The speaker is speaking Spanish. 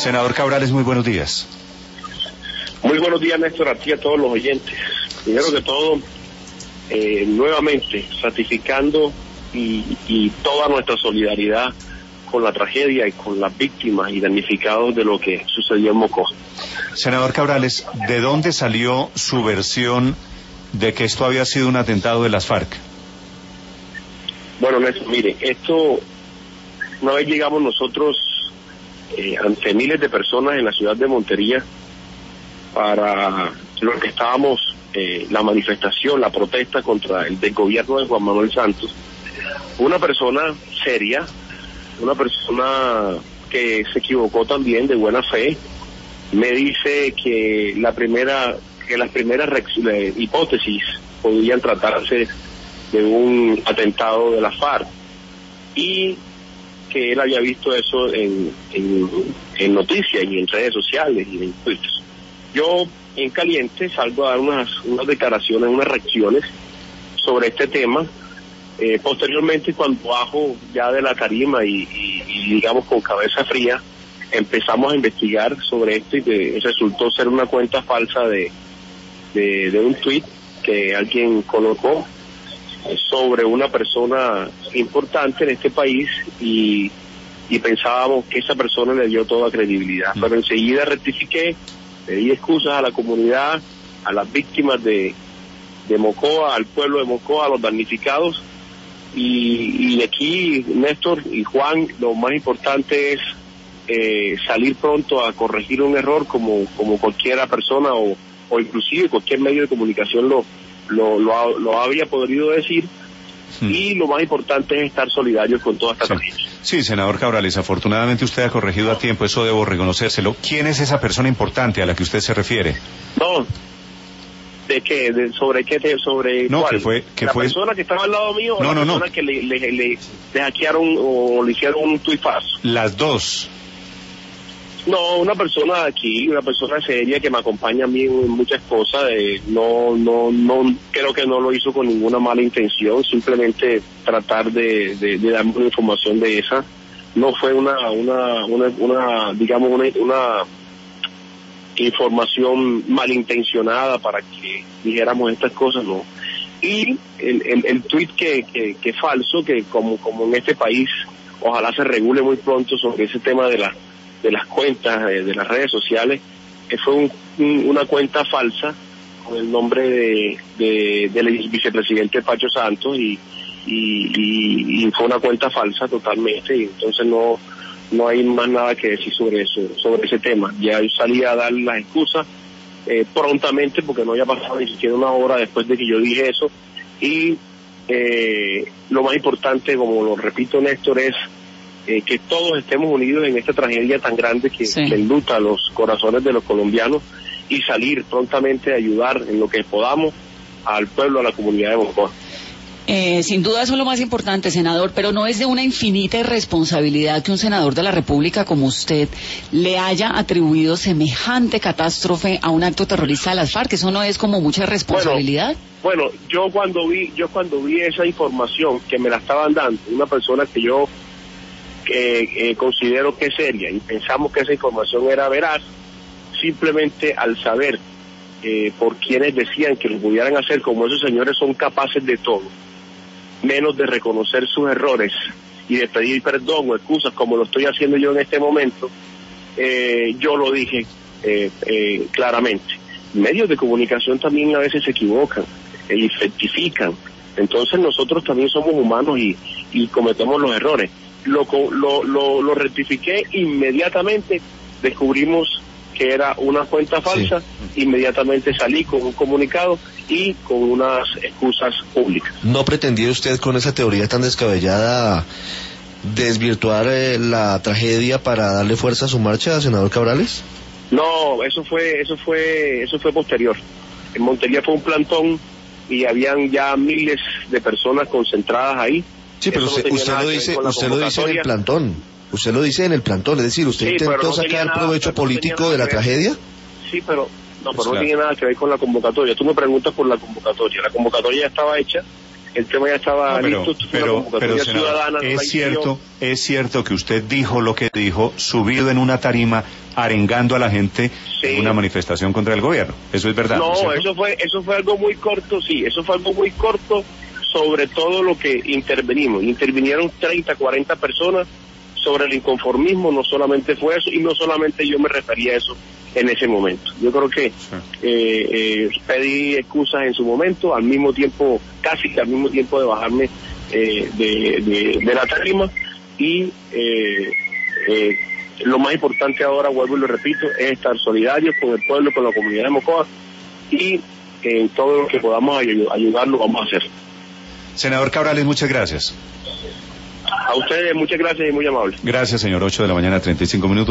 Senador Cabrales, muy buenos días. Muy buenos días, Néstor, a ti y a todos los oyentes. Primero que todo, nuevamente ratificando y toda nuestra solidaridad con la tragedia y con las víctimas y damnificados de lo que sucedió en Mocoa. Senador Cabrales, ¿de dónde salió su versión de que esto había sido un atentado de las FARC? Bueno, Néstor, mire, una vez llegamos nosotros ante miles de personas en la ciudad de Montería para lo que estábamos, la manifestación, la protesta contra el desgobierno de Juan Manuel Santos. Una persona seria, una persona que se equivocó también de buena fe, me dice que las primeras hipótesis podrían tratarse de un atentado de la FARC y que él había visto eso en noticias y en redes sociales y en Twitter. Yo en caliente salgo a dar unas declaraciones, unas reacciones sobre este tema. Posteriormente, cuando bajo ya de la tarima y digamos con cabeza fría, empezamos a investigar sobre esto y resultó ser una cuenta falsa de un tuit que alguien colocó sobre una persona importante en este país y pensábamos que esa persona le dio toda credibilidad. Pero enseguida rectifiqué, pedí excusas a la comunidad, a las víctimas de Mocoa, al pueblo de Mocoa, a los damnificados. Y aquí, Néstor y Juan, lo más importante es salir pronto a corregir un error como cualquiera persona o inclusive cualquier medio de comunicación lo había podido decir. Y lo más importante es estar solidarios con toda esta tragedia. Sí, senador Cabrales, afortunadamente usted ha corregido a tiempo, eso debo reconocérselo. ¿Quién es esa persona importante a la que usted se refiere? No, ¿de qué? ¿Sobre qué? ¿Sobre no, cuál? ¿La persona que estaba al lado mío o la persona que le hackearon o le hicieron un tuit falso? Las dos. No, una persona aquí, una persona seria que me acompaña a mí en muchas cosas. No, creo que no lo hizo con ninguna mala intención, simplemente tratar de darme una información de esa. No fue una información malintencionada para que dijéramos estas cosas, no. Y el tuit que es falso, que como en este país, ojalá se regule muy pronto sobre ese tema de las cuentas, de las redes sociales, fue una cuenta falsa con el nombre del vicepresidente Pacho Santos y fue una cuenta falsa totalmente, y entonces no hay más nada que decir sobre eso, sobre ese tema. Ya yo salí a dar las excusas prontamente porque no había pasado ni siquiera una hora después de que yo dije eso, y lo más importante, como lo repito, Néstor, es que todos estemos unidos en esta tragedia tan grande que enluta los corazones de los colombianos y salir prontamente a ayudar en lo que podamos al pueblo, a la comunidad de Mocoa. Sin duda eso es lo más importante, senador, pero no es de una infinita irresponsabilidad que un senador de la República como usted le haya atribuido semejante catástrofe a un acto terrorista de las FARC. ¿Eso no es como mucha responsabilidad? Bueno, yo cuando vi esa información que me la estaban dando, una persona que yo considero que es seria y pensamos que esa información era veraz, simplemente al saber por quienes decían que lo pudieran hacer, como esos señores son capaces de todo, menos de reconocer sus errores y de pedir perdón o excusas como lo estoy haciendo yo en este momento, yo lo dije claramente. Medios de comunicación también a veces se equivocan y rectifican, entonces nosotros también somos humanos y cometemos los errores. Lo rectifiqué inmediatamente, descubrimos que era una cuenta falsa, inmediatamente salí con un comunicado y con unas excusas públicas. ¿No pretendía usted con esa teoría tan descabellada desvirtuar la tragedia para darle fuerza a su marcha, senador Cabrales? No, eso fue posterior. En Montería fue un plantón y habían ya miles de personas concentradas ahí. Sí, pero usted lo dice en el plantón. Usted lo dice en el plantón, es decir, ¿usted intentó sacar provecho político de la tragedia? Sí, pero no tiene nada que ver con la convocatoria. Tú me preguntas por la convocatoria. La convocatoria ya estaba hecha el tema ya estaba listo. Pero, senador, es cierto que usted dijo lo que dijo, subido en una tarima, arengando a la gente en una manifestación contra el gobierno. Eso es verdad. No, eso fue algo muy corto, sí, eso fue algo muy corto sobre todo lo que intervenimos. Intervinieron 30, 40 personas sobre el inconformismo, no solamente fue eso, y no solamente yo me refería a eso en ese momento. Yo creo que pedí excusas en su momento, al mismo tiempo, casi al mismo tiempo de bajarme de la tarima, y lo más importante ahora, vuelvo y lo repito, es estar solidarios con el pueblo, con la comunidad de Mocoa, y en todo lo que podamos ayudarlo vamos a hacer. Senador Cabrales, muchas gracias. A ustedes muchas gracias y muy amables. Gracias, señor. 8 de la mañana, 35 minutos.